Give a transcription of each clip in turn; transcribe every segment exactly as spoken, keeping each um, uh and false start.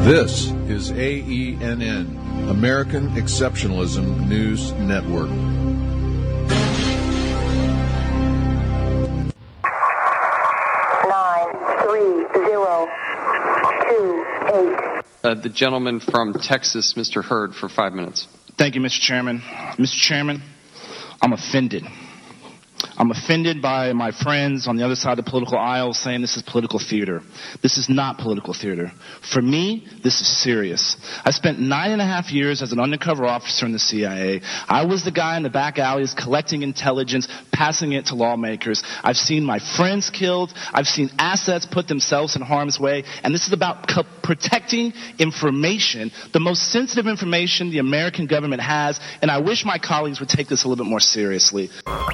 This is A E N N, American Exceptionalism News Network. Nine, three, zero, two, eight. Uh, the gentleman from Texas, Mister Hurd, for five minutes. Thank you, Mister Chairman. Mister Chairman, I'm offended. I'm offended by my friends on the other side of the political aisle saying this is political theater. This is not political theater. For me, this is serious. I spent nine and a half years as an undercover officer in the C I A. I was the guy in the back alleys collecting intelligence, passing it to lawmakers. I've seen my friends killed. I've seen assets put themselves in harm's way. And this is about co- protecting information, the most sensitive information the American government has. And I wish my colleagues would take this a little bit more seriously.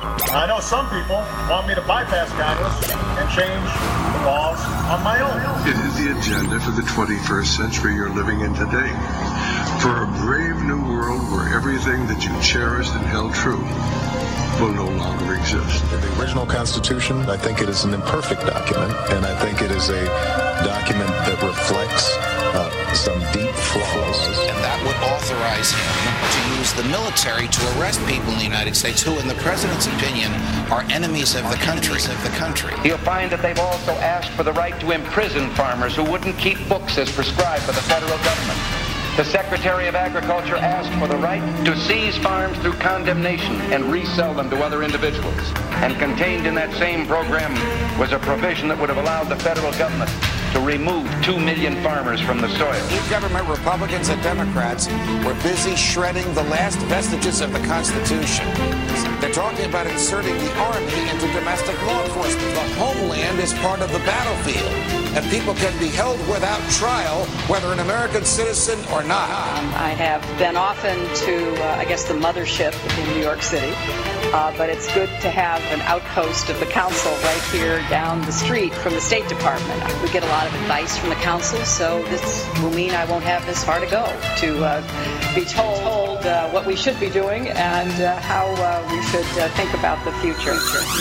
I know some people want me to bypass Congress and change the laws on my own. It is the agenda for the twenty-first century you're living in today. For a brave new world where everything that you cherished and held true will no longer exist. The original Constitution, I think it is an imperfect document, and I think it is a document that reflects uh, some deep flaws. And that would authorize him to use the military to arrest people in the United States who, in the president's opinion, are enemies of the country. Of the country. You'll find that they've also asked for the right to imprison farmers who wouldn't keep books as prescribed by the federal government. The Secretary of Agriculture asked for the right to seize farms through condemnation and resell them to other individuals. And contained in that same program was a provision that would have allowed the federal government to remove two million farmers from the soil. Government Republicans and Democrats were busy shredding the last vestiges of the Constitution. They're talking about inserting the Army into domestic law enforcement. The homeland is part of the battlefield, and people can be held without trial, whether an American citizen or not. Um, I have been often to, uh, I guess, the mothership in New York City, uh, but it's good to have an outpost of the council right here down the street from the State Department. We get a lot of advice from the council, so this will mean I won't have this far to go to uh, be told uh, what we should be doing and uh, how uh, we should uh, think about the future.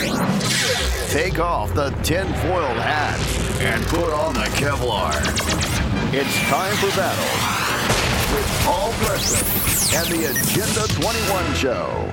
Take off the tin-foiled hat and put on the Kevlar. It's time for battle with Paul Preston and the Agenda twenty-one Show.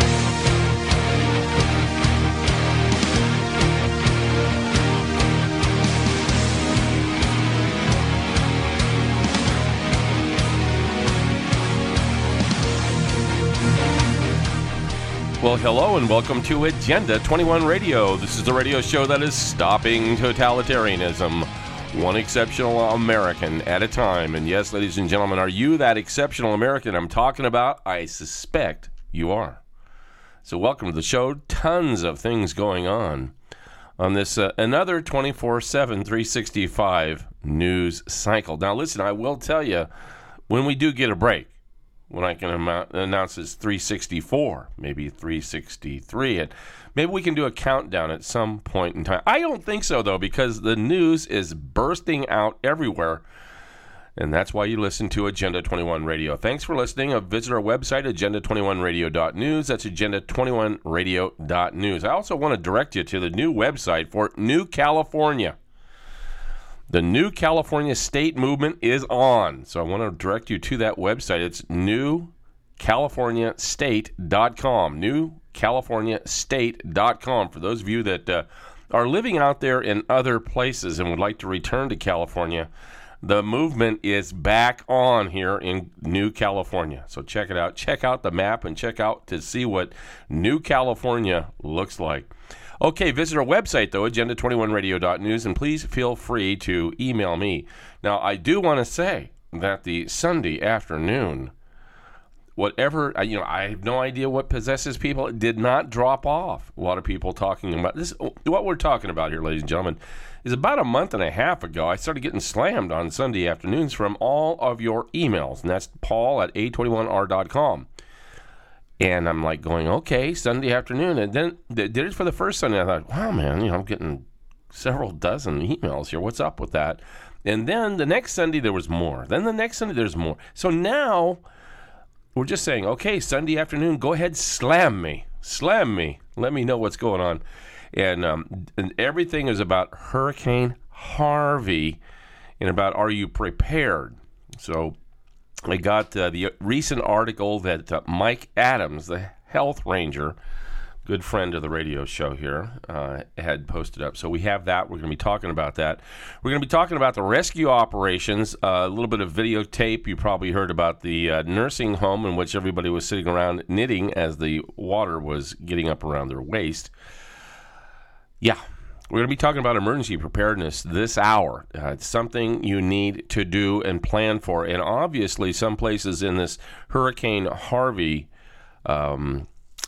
Well, hello and welcome to Agenda twenty-one Radio. This is the radio show that is stopping totalitarianism, one exceptional American at a time. And yes, ladies and gentlemen, are you that exceptional American I'm talking about? I suspect you are. So welcome to the show. Tons of things going on on this uh, another twenty-four seven, three sixty-five news cycle. Now, listen, I will tell you, when we do get a break, when I can amount, announce it's three sixty-four, maybe three sixty-three, and maybe we can do a countdown at some point in time. I don't think so, though, because the news is bursting out everywhere, and that's why you listen to Agenda twenty-one Radio. Thanks for listening. Uh, visit our website, agenda twenty-one radio dot news. That's agenda twenty-one radio dot news. I also want to direct you to the new website for New California. The New California State Movement is on, so I want to direct you to that website. It's new california state dot com, new california state dot com. For those of you that uh, are living out there in other places and would like to return to California, the movement is back on here in New California. So check it out. Check out the map and check out to see what New California looks like. Okay, visit our website, though, agenda twenty-one radio dot news, and please feel free to email me. Now, I do want to say that the Sunday afternoon, whatever, you know, I have no idea what possesses people. It did not drop off. A lot of people talking about this. What we're talking about here, ladies and gentlemen, is about a month and a half ago, I started getting slammed on Sunday afternoons from all of your emails, and that's paul at a twenty-one r dot com. And I'm like going, okay, Sunday afternoon. And then they did it for the first Sunday. I thought, wow, man, you know, I'm getting several dozen emails here. What's up with that? And then the next Sunday, there was more. Then the next Sunday, there's more. So now we're just saying, okay, Sunday afternoon, go ahead, slam me. Slam me. Let me know what's going on. And, um, and everything is about Hurricane Harvey and about, are you prepared? So I got uh, the recent article that uh, Mike Adams, the health ranger, good friend of the radio show here, uh, had posted up. So we have that. We're going to be talking about that. We're going to be talking about the rescue operations, uh, a little bit of videotape. You probably heard about the uh, nursing home in which everybody was sitting around knitting as the water was getting up around their waist. Yeah. We're going to be talking about emergency preparedness this hour. Uh, it's something you need to do and plan for. And obviously, some places in this Hurricane Harvey um,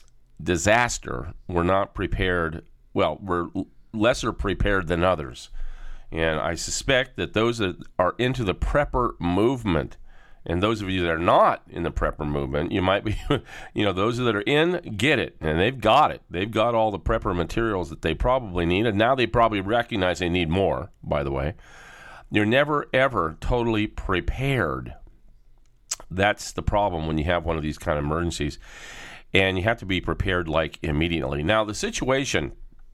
disaster were not prepared. Well, were lesser prepared than others. And I suspect that those that are into the prepper movement, and those of you that are not in the prepper movement, you might be, you know, those that are in, get it. And they've got it. They've got all the prepper materials that they probably need. And now they probably recognize they need more, by the way. You're never, ever totally prepared. That's the problem when you have one of these kind of emergencies. And you have to be prepared, like, immediately. Now, the situation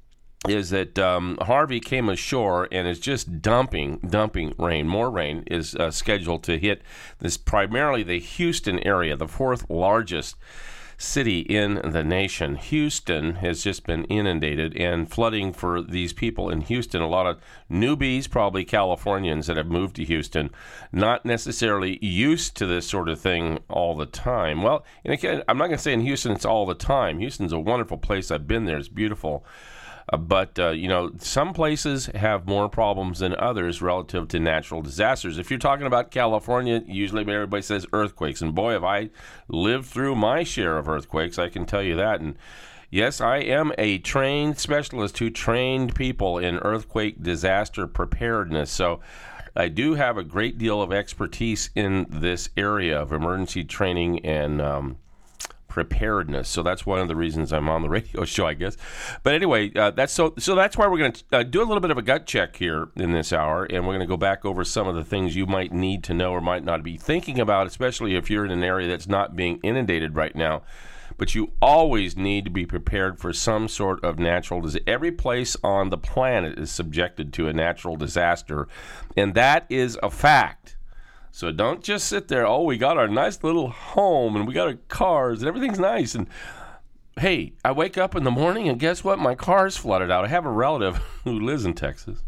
is that um, Harvey came ashore and is just dumping, dumping rain. More rain is uh, scheduled to hit this primarily the Houston area, the fourth largest city in the nation. Houston has just been inundated, and flooding for these people in Houston. A lot of newbies, probably Californians that have moved to Houston, not necessarily used to this sort of thing all the time. Well, and again, I'm not going to say in Houston it's all the time. Houston's a wonderful place. I've been there. It's beautiful. Uh, but, uh, you know, some places have more problems than others relative to natural disasters. If you're talking about California, usually everybody says earthquakes. And, boy, have I lived through my share of earthquakes, I can tell you that. And, yes, I am a trained specialist who trained people in earthquake disaster preparedness. So I do have a great deal of expertise in this area of emergency training and um preparedness. So that's one of the reasons I'm on the radio show, I guess. But anyway, uh, that's so so that's why we're going to uh, do a little bit of a gut check here in this hour, and we're going to go back over some of the things you might need to know or might not be thinking about, especially if you're in an area that's not being inundated right now. But you always need to be prepared for some sort of natural disaster. Every place on the planet is subjected to a natural disaster, and that is a fact. So don't just sit there, oh, we got our nice little home and we got our cars and everything's nice. And, hey, I wake up in the morning and guess what? My car's flooded out. I have a relative who lives in Texas.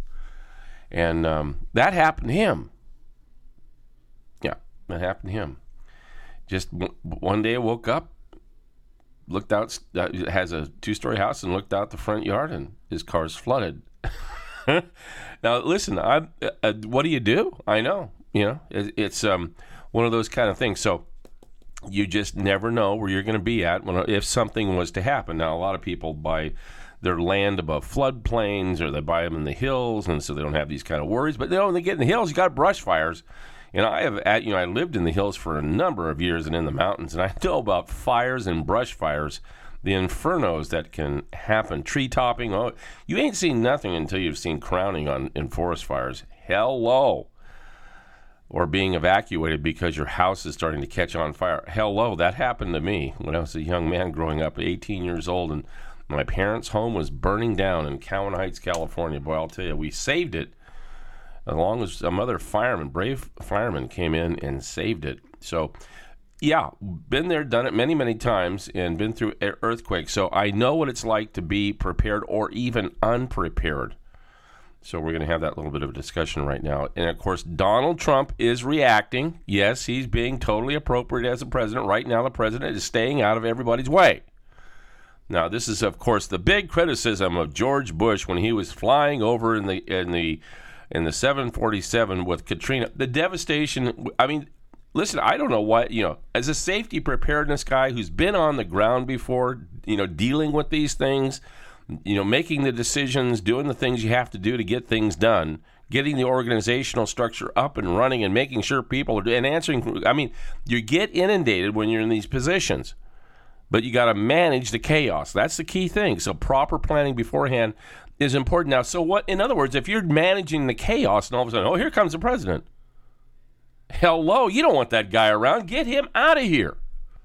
And um, that happened to him. Yeah, that happened to him. Just w- one day I woke up, looked out, uh, has a two-story house, and looked out the front yard and his car's flooded. Now, listen, I, uh, what do you do? I know. You know, it, it's um, one of those kind of things. So you just never know where you're going to be at when if something was to happen. Now, a lot of people buy their land above floodplains, or they buy them in the hills, and so they don't have these kind of worries. But you know, when they get in the hills, you got brush fires. And I have, at, you know, I lived in the hills for a number of years and in the mountains, and I know about fires and brush fires, the infernos that can happen. Tree topping. Oh, you ain't seen nothing until you've seen crowning on in forest fires. Hello. Or being evacuated because your house is starting to catch on fire. Hello, that happened to me when I was a young man growing up, eighteen years old, and my parents' home was burning down in Cowan Heights, California. Boy, I'll tell you, we saved it as long as some other fireman, brave fireman, came in and saved it. So, yeah, been there, done it many, many times, and been through earthquakes. So I know what it's like to be prepared or even unprepared. So we're going to have that little bit of a discussion right now. And, of course, Donald Trump is reacting. Yes, he's being totally appropriate as a president. Right now, the president is staying out of everybody's way. Now, this is, of course, the big criticism of George Bush when he was flying over in the in the in the seven forty-seven with Katrina. The devastation. I mean, listen, I don't know what, you know, as a safety preparedness guy who's been on the ground before, you know, dealing with these things, you know, making the decisions, doing the things you have to do to get things done, getting the organizational structure up and running and making sure people are, and answering, I mean, you get inundated when you're in these positions, but you got to manage the chaos. That's the key thing. So proper planning beforehand is important. Now, so what, in other words, if you're managing the chaos and all of a sudden, oh, here comes the president. Hello, you don't want that guy around. Get him out of here.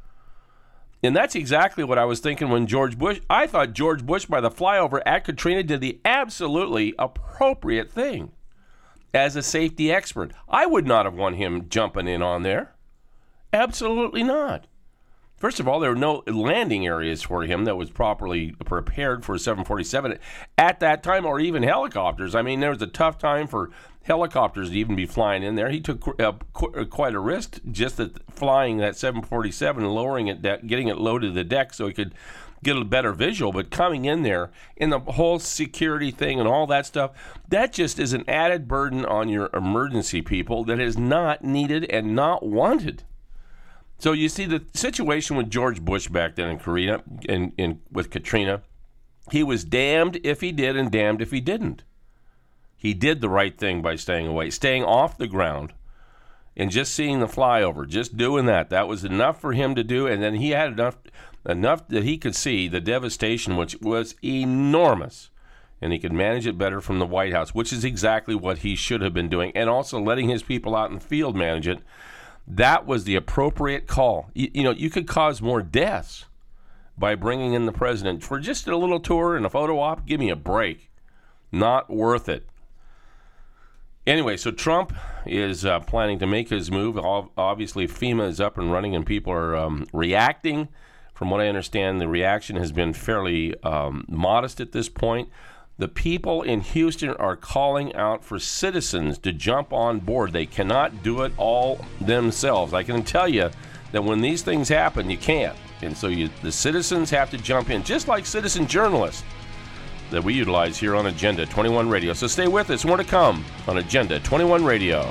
And that's exactly what I was thinking when George Bush, I thought George Bush, by the flyover at Katrina, did the absolutely appropriate thing. as a safety expert. I would not have want him jumping in on there. Absolutely not. First of all, there were no landing areas for him that was properly prepared for a seven forty-seven at that time, or even helicopters. I mean, there was a tough time for helicopters to even be flying in there. He took uh, qu- quite a risk just at flying that seven forty-seven and lowering it, de- getting it low to the deck so he could get a better visual. But coming in there in the whole security thing and all that stuff, that just is an added burden on your emergency people that is not needed and not wanted. So you see the situation with George Bush back then in Korea and, and with Katrina, he was damned if he did and damned if he didn't. He did the right thing by staying away, staying off the ground and just seeing the flyover, just doing that. That was enough for him to do, and then he had enough enough that he could see the devastation, which was enormous, and he could manage it better from the White House, which is exactly what he should have been doing, and also letting his people out in the field manage it. That was the appropriate call. You, you know, you could cause more deaths by bringing in the president for just a little tour and a photo op. Give me a break. Not worth it. Anyway, so Trump is uh, planning to make his move. Obviously, FEMA is up and running and people are um, reacting. From what I understand, the reaction has been fairly um, modest at this point. The people in Houston are calling out for citizens to jump on board. They cannot do it all themselves. I can tell you that when these things happen, you can't. And so you, the citizens have to jump in, just like citizen journalists that we utilize here on Agenda twenty-one Radio. So stay with us. More to come on Agenda twenty-one Radio.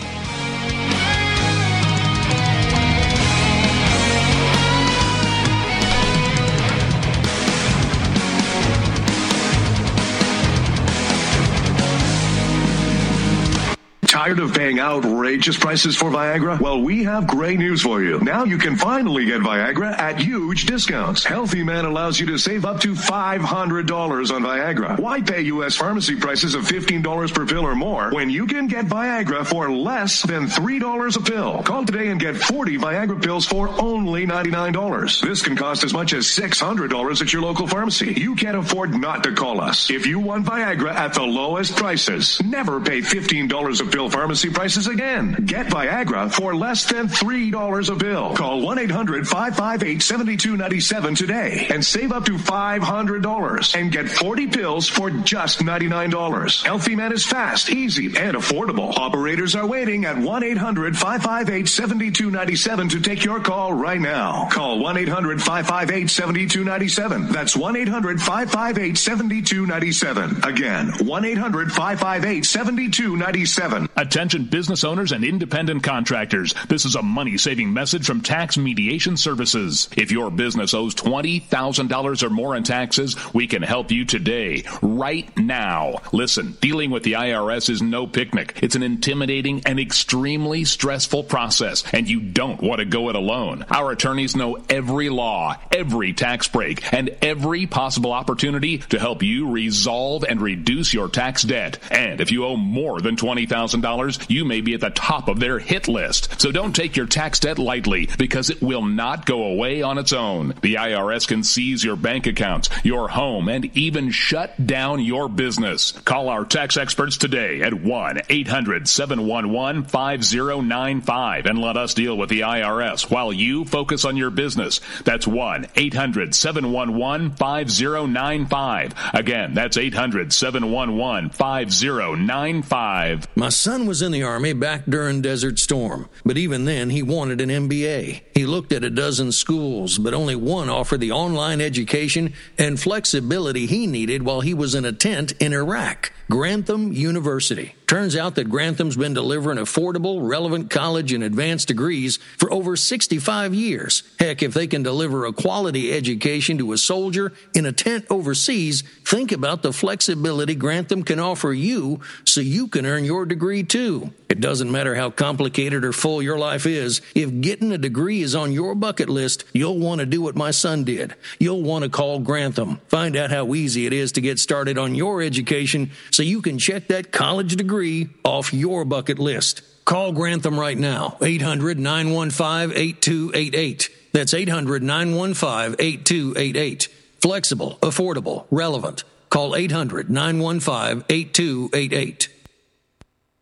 Tired of paying outrageous prices for Viagra? Well, we have great news for you. Now you can finally get Viagra at huge discounts. Healthy Man allows you to save up to five hundred dollars on Viagra. Why pay U S pharmacy prices of fifteen dollars per pill or more when you can get Viagra for less than three dollars a pill? Call today and get forty Viagra pills for only ninety-nine dollars. This can cost as much as six hundred dollars at your local pharmacy. You can't afford not to call us. If you want Viagra at the lowest prices, never pay fifteen dollars a pill pharmacy prices again. Get Viagra for less than three dollars a pill. Call one eight hundred five five eight seven two nine seven today and save up to five hundred dollars and get forty pills for just ninety-nine dollars. Healthy Man is fast, easy, and affordable. Operators are waiting at one eight hundred five five eight seven two nine seven to take your call right now. Call one eight hundred five five eight seven two nine seven. That's one eight hundred five five eight seven two nine seven. Again, one eight hundred five five eight seven two nine seven. Attention business owners and independent contractors. This is a money-saving message from Tax Mediation Services. If your business owes twenty thousand dollars or more in taxes, we can help you today, right now. Listen, dealing with the I R S is no picnic. It's an intimidating and extremely stressful process, and you don't want to go it alone. Our attorneys know every law, every tax break, and every possible opportunity to help you resolve and reduce your tax debt. And if you owe more than twenty thousand dollars, you may be at the top of their hit list. So don't take your tax debt lightly, because it will not go away on its own. The I R S can seize your bank accounts, your home, and even shut down your business. Call our tax experts today at one eight hundred seven one one five zero nine five and let us deal with the I R S while you focus on your business. That's one eight hundred seven one one five zero nine five. Again, that's eight hundred seven one one five zero nine five. My son was in the Army back during Desert Storm, but even then he wanted an M B A. He looked at a dozen schools, but only one offered the online education and flexibility he needed while he was in a tent in Iraq. Grantham University. Turns out that Grantham's been delivering affordable, relevant college and advanced degrees for over sixty-five years. Heck, if they can deliver a quality education to a soldier in a tent overseas, think about the flexibility Grantham can offer you so you can earn your degree too. It doesn't matter how complicated or full your life is. If getting a degree is on your bucket list, you'll want to do what my son did. You'll want to call Grantham. Find out how easy it is to get started on your education so you can check that college degree off your bucket list. Call Grantham right now, eight hundred nine one five eight two eight eight. That's eight hundred nine one five eight two eight eight. Flexible, affordable, relevant. Call eight hundred nine one five eight two eight eight.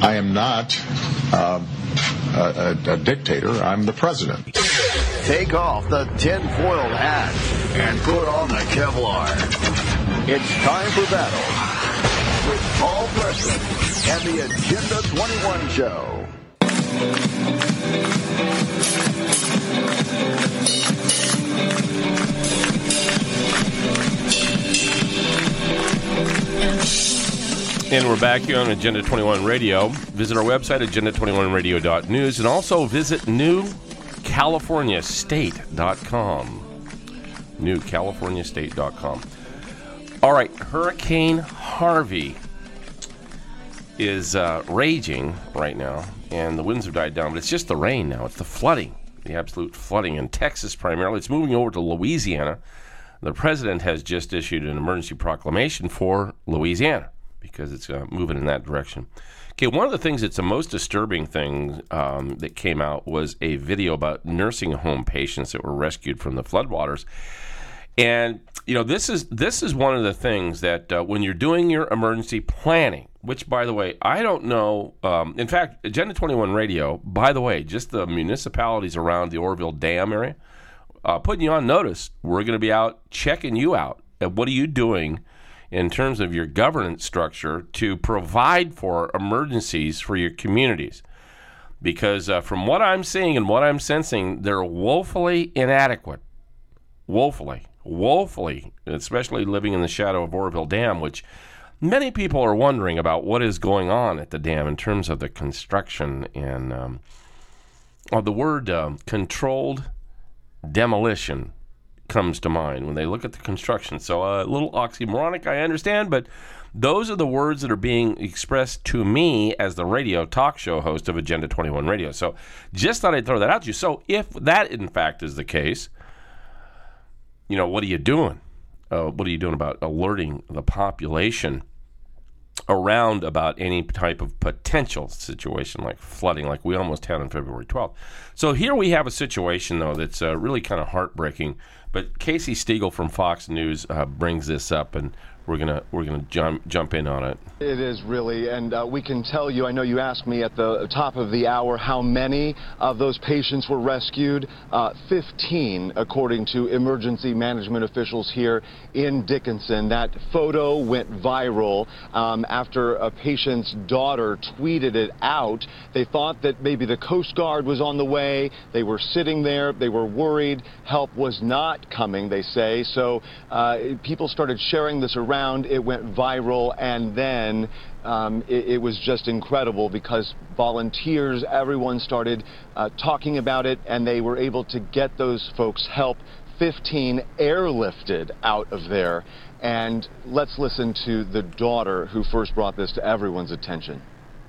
I am not uh, a, a, a dictator. I'm the president. Take off the tinfoil hat and put on the Kevlar. It's time for battle with Paul Preston and the Agenda twenty-one Show. And we're back here on Agenda twenty-one Radio. Visit our website, agenda twenty-one radio dot news, and also visit new california state dot com. new california state dot com. All right, Hurricane Harvey is uh, raging right now, and the winds have died down, but it's just the rain now. It's the flooding, the absolute flooding in Texas primarily. It's moving over to Louisiana. The president has just issued an emergency proclamation for Louisiana because it's uh, moving in that direction. Okay, one of the things that's the most disturbing thing um, that came out was a video about nursing home patients that were rescued from the floodwaters. And, you know, this is this is one of the things that uh, when you're doing your emergency planning, which, by the way, I don't know. Um, in fact, Agenda twenty-one Radio, by the way, just the municipalities around the Oroville Dam area, uh, putting you on notice. We're going to be out checking you out. And what are you doing in terms of your governance structure to provide for emergencies for your communities? Because uh, from what I'm seeing and what I'm sensing, they're woefully inadequate. Woefully. Woefully, especially living in the shadow of Oroville Dam, which many people are wondering about what is going on at the dam in terms of the construction and um, well, the word uh, controlled demolition comes to mind when they look at the construction. So uh, a little oxymoronic, I understand, but those are the words that are being expressed to me as the radio talk show host of Agenda twenty-one Radio. So just thought I'd throw that out to you. So if that, in fact, is the case, you know, what are you doing? Uh, what are you doing about alerting the population around about any type of potential situation like flooding like we almost had on February twelfth? So here we have a situation, though, that's uh, really kind of heartbreaking. But Casey Stegall from Fox News uh, brings this up, and we're gonna we're gonna jump jump in on it. It is really, and uh, we can tell you. I know you asked me at the top of the hour how many of those patients were rescued. Uh, Fifteen, according to emergency management officials here in Dickinson. That photo went viral um, after a patient's daughter tweeted it out. They thought that maybe the Coast Guard was on the way. They were sitting there. They were worried. Help was not coming, they say. So uh, people started sharing this around. It went viral, and then um, it, it was just incredible because volunteers, everyone started uh, talking about it, and they were able to get those folks help. Fifteen airlifted out of there. And let's listen to the daughter who first brought this to everyone's attention.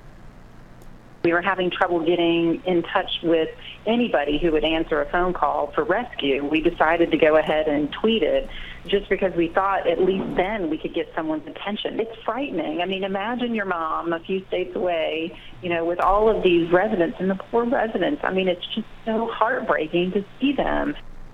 We were having trouble getting in touch with anybody who would answer a phone call for rescue. We decided to go ahead and tweet it just because we thought at least then we could get someone's attention. It's frightening. I mean, imagine your mom a few states away, you know, with all of these residents and the poor residents. I mean, it's just so heartbreaking to see them.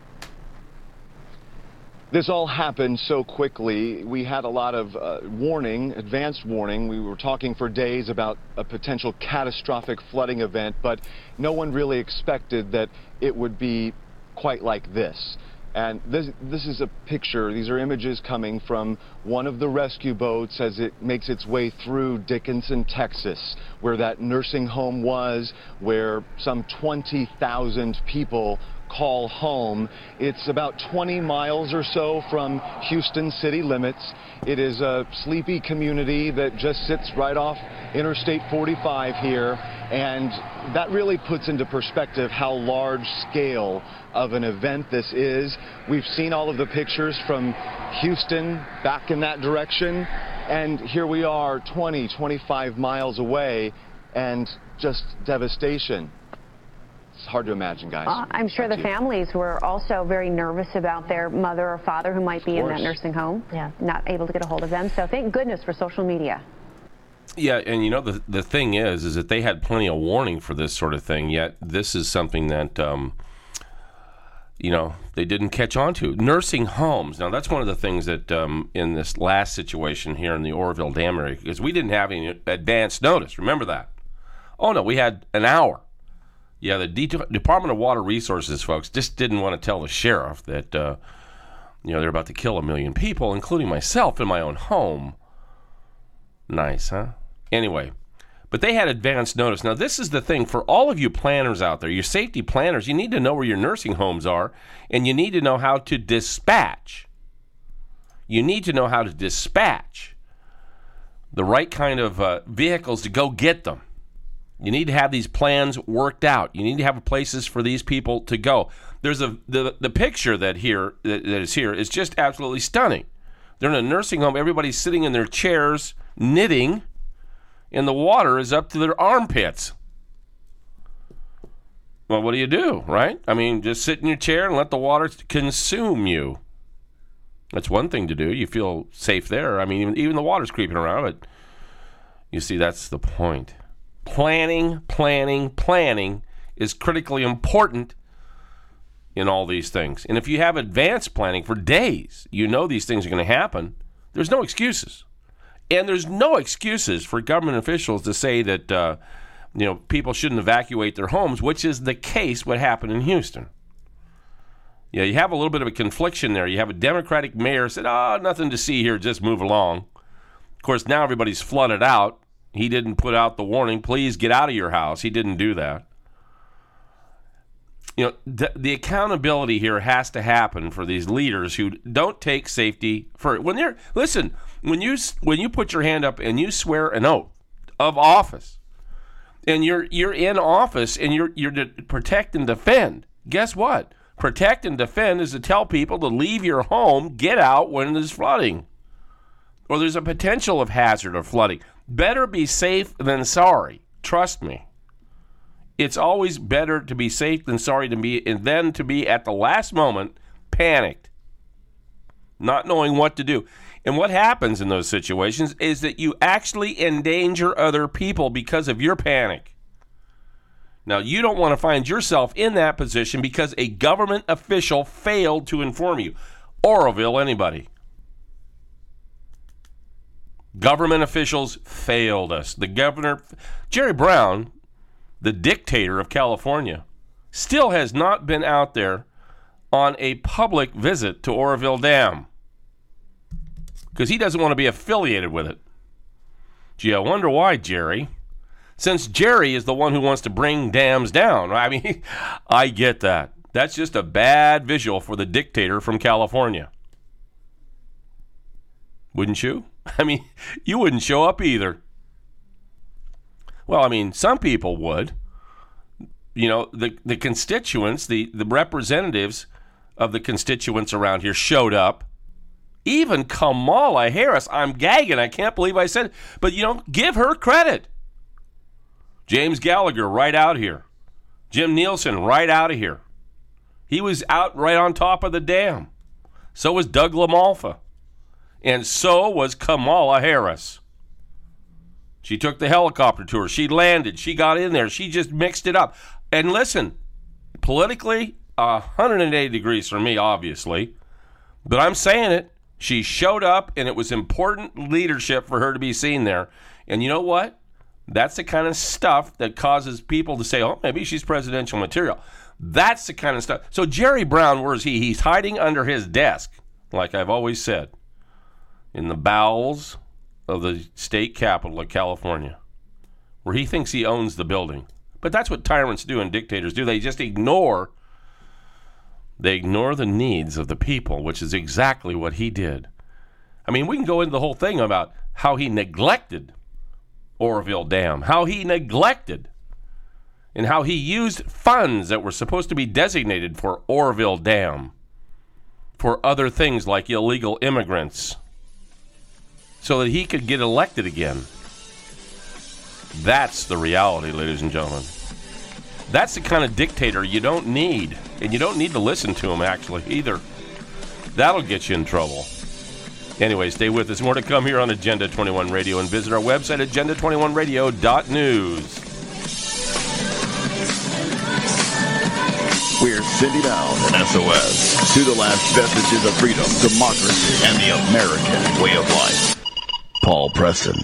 This all happened so quickly. We had a lot of uh, warning, advanced warning. We were talking for days about a potential catastrophic flooding event, but no one really expected that it would be quite like this. And this, this is a picture, these are images coming from one of the rescue boats as it makes its way through Dickinson, Texas, where that nursing home was, where some twenty thousand people call home. It's about twenty miles or so from Houston city limits. It is a sleepy community that just sits right off Interstate forty-five here, and that really puts into perspective how large scale of an event this is. We've seen all of the pictures from Houston back in that direction, and here we are twenty, twenty-five miles away, and just devastation. It's hard to imagine, guys. Uh, I'm sure the families were also very nervous about their mother or father who might be in that nursing home, yeah, not able to get a hold of them. So thank goodness for social media. Yeah, and you know, the the thing is, is that they had plenty of warning for this sort of thing, yet this is something that, um, you know, they didn't catch on to. Nursing homes. Now, that's one of the things that um, in this last situation here in the Oroville Dam area, because we didn't have any advance notice. Remember that. Oh, no, we had an hour. Yeah, the De- Department of Water Resources folks just didn't want to tell the sheriff that, uh, you know, they're about to kill a million people, including myself in my own home. Nice, huh? Anyway, but they had advance notice. Now, this is the thing for all of you planners out there, your safety planners, you need to know where your nursing homes are, and you need to know how to dispatch. You need to know how to dispatch the right kind of uh, vehicles to go get them. You need to have these plans worked out. You need to have places for these people to go. There's a the the picture that here that, that is here is just absolutely stunning. They're in a nursing home. Everybody's sitting in their chairs knitting, and the water is up to their armpits. Well, what do you do, right? I mean, just sit in your chair and let the water consume you. That's one thing to do. You feel safe there. I mean, even, even the water's creeping around, but you see, that's the point. Planning, planning, planning is critically important in all these things. And if you have advanced planning for days, you know these things are going to happen, there's no excuses. And there's no excuses for government officials to say that, uh, you know, people shouldn't evacuate their homes, which is the case what happened in Houston. Yeah, you have a little bit of a confliction there. You have a Democratic mayor said, oh, nothing to see here, just move along. Of course, now everybody's flooded out. He didn't put out the warning, please get out of your house. He didn't do that. You know, the, the accountability here has to happen for these leaders who don't take safety for when they're listen, when you when you put your hand up and you swear an oath of office, and you're you're in office and you're you're to protect and defend. Guess what? Protect and defend is to tell people to leave your home, get out when there's flooding, or there's a potential of hazard or flooding. Better be safe than sorry. Trust me. It's always better to be safe than sorry to be, and then to be at the last moment panicked, not knowing what to do. And what happens in those situations is that you actually endanger other people because of your panic. Now, you don't want to find yourself in that position because a government official failed to inform you. Oroville, anybody. Government officials failed us. The governor, Jerry Brown, the dictator of California, still has not been out there on a public visit to Oroville Dam because he doesn't want to be affiliated with it. Gee, I wonder why, Jerry. Since Jerry is the one who wants to bring dams down. I mean, I get that. That's just a bad visual for the dictator from California. Wouldn't you? I mean, you wouldn't show up either. Well, I mean, some people would. You know, the, the constituents, the, the representatives of the constituents around here showed up. Even Kamala Harris. I'm gagging. I can't believe I said it. But, you know, give her credit. James Gallagher right out here. Jim Nielsen right out of here. He was out right on top of the dam. So was Doug LaMalfa. And so was Kamala Harris. She took the helicopter tour. She landed. She got in there. She just mixed it up. And listen, politically, one hundred eighty degrees for me, obviously. But I'm saying it. She showed up, and it was important leadership for her to be seen there. And you know what? That's the kind of stuff that causes people to say, oh, maybe she's presidential material. That's the kind of stuff. So Jerry Brown, where is he? He's hiding under his desk, like I've always said, in the bowels of the state capital of California, where he thinks he owns the building. But that's what tyrants do and dictators do. They just ignore, they ignore the needs of the people, which is exactly what he did. I mean, we can go into the whole thing about how he neglected Oroville Dam, how he neglected and how he used funds that were supposed to be designated for Oroville Dam for other things like illegal immigrants so that he could get elected again. That's the reality, ladies and gentlemen. That's the kind of dictator you don't need, and you don't need to listen to him, actually, either. That'll get you in trouble. Anyway, stay with us. More to come here on Agenda twenty-one Radio, and visit our website, agenda twenty-one radio dot news. We're sending out an S O S to the last vestiges of freedom, democracy, and the American way of life. Paul Preston.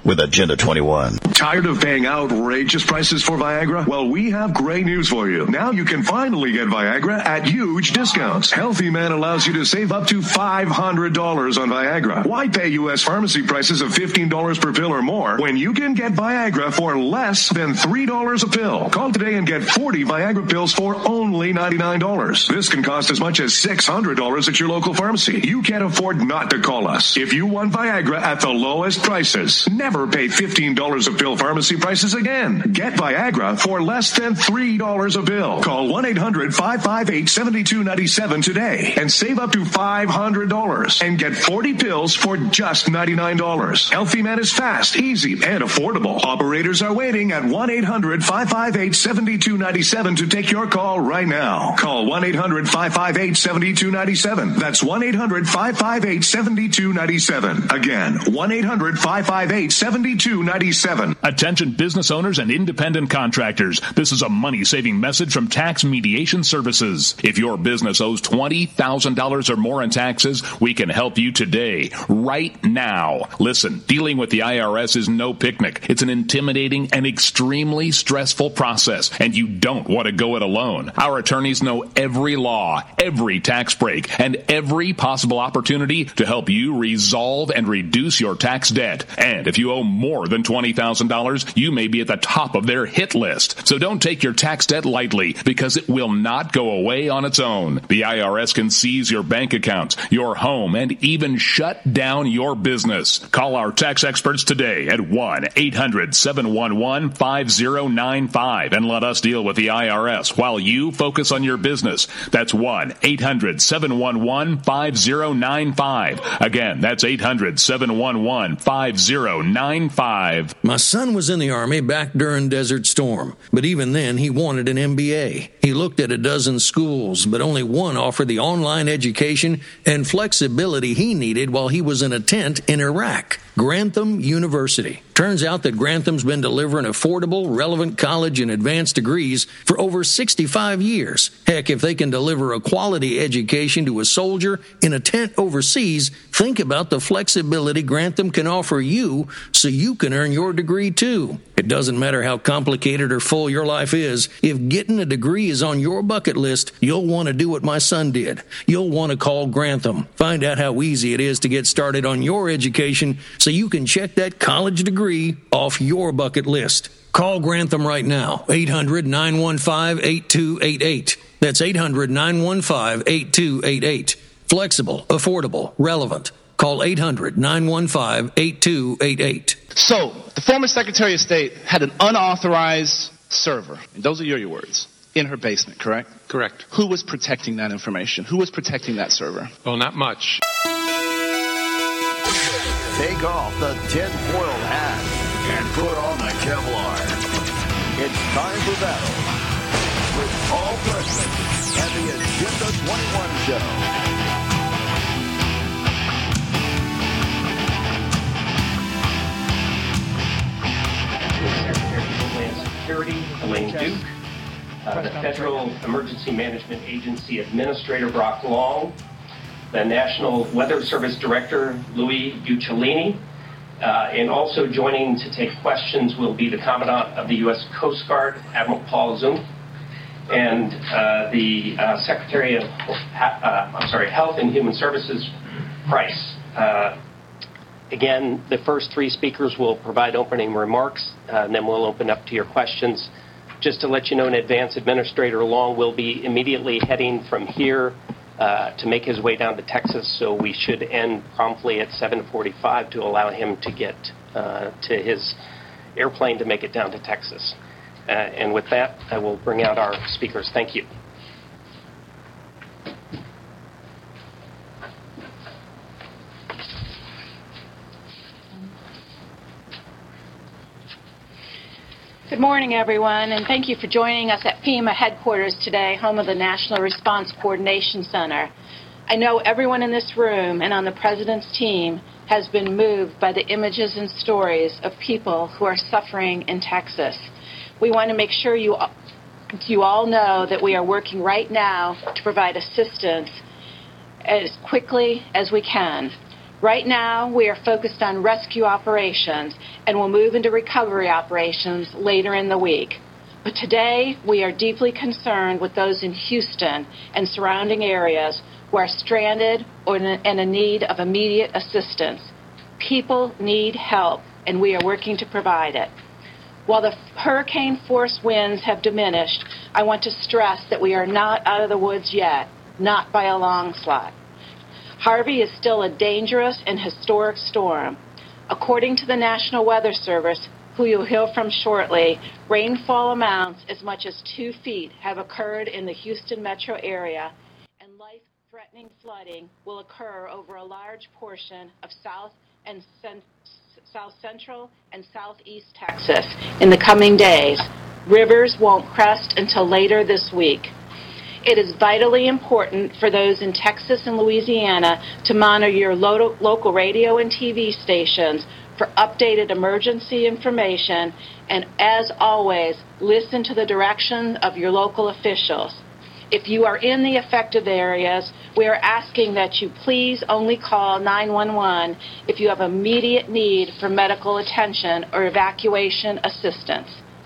with Agenda twenty-one. Tired of paying outrageous prices for Viagra? Well, we have great news for you. Now you can finally get Viagra at huge discounts. Healthy Man allows you to save up to five hundred dollars on Viagra. Why pay U S pharmacy prices of fifteen dollars per pill or more when you can get Viagra for less than three dollars a pill? Call today and get forty Viagra pills for only ninety-nine dollars. This can cost as much as six hundred dollars at your local pharmacy. You can't afford not to call us. If you want Viagra at the lowest prices, never Never pay fifteen dollars a pill pharmacy prices again. Get Viagra for less than three dollars a pill. Call one eight hundred five five eight seven two nine seven today and save up to five hundred dollars and get forty pills for just ninety-nine dollars. Healthy Man is fast, easy, and affordable. Operators are waiting at one eight hundred five five eight seven two nine seven to take your call right now. Call one eight hundred five five eight seven two nine seven. That's one eight hundred five five eight seven two nine seven. Again, one eight hundred five five eight seventy-two ninety-seven. Attention business owners and independent contractors. This is a money-saving message from Tax Mediation Services. If your business owes twenty thousand dollars or more in taxes, we can help you today, right now. Listen, dealing with the I R S is no picnic. It's an intimidating and extremely stressful process, and you don't want to go it alone. Our attorneys know every law, every tax break, and every possible opportunity to help you resolve and reduce your tax debt. And if you owe more than twenty thousand dollars, you may be at the top of their hit list. So don't take your tax debt lightly, because it will not go away on its own. The I R S can seize your bank accounts, your home, and even shut down your business. Call our tax experts today at one eight hundred seven one one five zero nine five and let us deal with the I R S while you focus on your business. That's one eight hundred seven one one five zero nine five. Again, that's eight hundred seven one one five zero nine five. My son was in the Army back during Desert Storm, but even then he wanted an M B A. He looked at a dozen schools, but only one offered the online education and flexibility he needed while he was in a tent in Iraq. Grantham University. Turns out that Grantham's been delivering affordable, relevant college and advanced degrees for over sixty-five years. Heck, if they can deliver a quality education to a soldier in a tent overseas, think about the flexibility Grantham can offer you so you can earn your degree too. It doesn't matter how complicated or full your life is. If getting a degree is on your bucket list, you'll want to do what my son did. You'll want to call Grantham. Find out how easy it is to get started on your education so you can check that college degree off your bucket list. Call Grantham right now, eight hundred nine one five eight two eight eight. That's eight hundred nine one five eight two eight eight. Flexible, affordable, relevant. Call eight hundred nine one five eight two eight eight. So, the former Secretary of State had an unauthorized server, and those are your words, in her basement, correct? Correct. Who was protecting that information? Who was protecting that server? Well, not much. Take off the tinfoil hat and put on the Kevlar. It's time for battle with Paul Preston and the Agenda twenty-one Show. Secretary of Homeland Security, Elaine Duke, uh, the Federal Emergency Management Agency Administrator, Brock Long, the National Weather Service Director, Louis Bucciolini, uh, and also joining to take questions will be the Commandant of the U S Coast Guard, Admiral Paul Zunk, and uh, the uh, Secretary of uh, I'm sorry, Health and Human Services, Price. Uh, again, the first three speakers will provide opening remarks, uh, and then we'll open up to your questions. Just to let you know in advance, Administrator Long will be immediately heading from here Uh, to make his way down to Texas, so we should end promptly at seven forty-five to allow him to get uh, to his airplane to make it down to Texas. Uh, and with that, I will bring out our speakers. Thank you. Good morning, everyone, and thank you for joining us at FEMA headquarters today, home of the National Response Coordination Center. I know everyone in this room and on the President's team has been moved by the images and stories of people who are suffering in Texas. We want to make sure you, you all know that we are working right now to provide assistance as quickly as we can. Right now, we are focused on rescue operations and will move into recovery operations later in the week. But today, we are deeply concerned with those in Houston and surrounding areas who are stranded or in a need of immediate assistance. People need help, and we are working to provide it. While the hurricane force winds have diminished, I want to stress that we are not out of the woods yet, not by a long shot. Harvey is still a dangerous and historic storm. According to the National Weather Service, who you'll hear from shortly, rainfall amounts as much as two feet have occurred in the Houston metro area, and life-threatening flooding will occur over a large portion of South and Cent- South Central and Southeast Texas in the coming days. Rivers won't crest until later this week. It is vitally important for those in Texas and Louisiana to monitor your lo- local radio and T V stations for updated emergency information, and as always, listen to the direction of your local officials. If you are in the affected areas, we are asking that you please only call nine one one if you have immediate need for medical attention or evacuation assistance.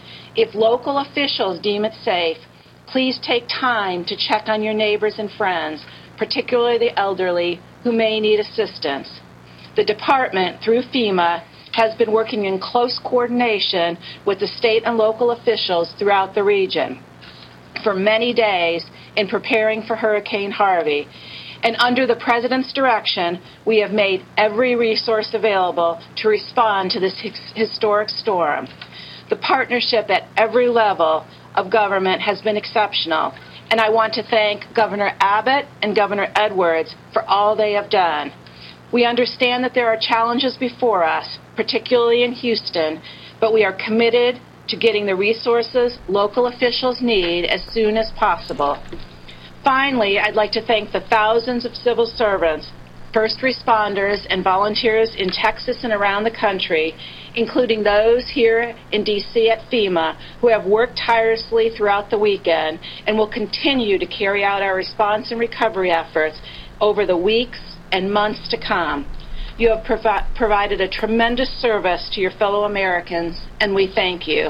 If local officials deem it safe, please take time to check on your neighbors and friends, particularly the elderly, who may need assistance. The department, through FEMA, has been working in close coordination with the state and local officials throughout the region for many days in preparing for Hurricane Harvey. And under the President's direction, we have made every resource available to respond to this his- historic storm. The partnership at every level of government has been exceptional, and I want to thank Governor Abbott and Governor Edwards for all they have done. We understand that there are challenges before us, particularly in Houston, but we are committed to getting the resources local officials need as soon as possible. Finally, I'd like to thank the thousands of civil servants, first responders, and volunteers in Texas and around the country, including those here in D C at FEMA, who have worked tirelessly throughout the weekend and will continue to carry out our response and recovery efforts over the weeks and months to come. You have provi- provided a tremendous service to your fellow Americans, and we thank you.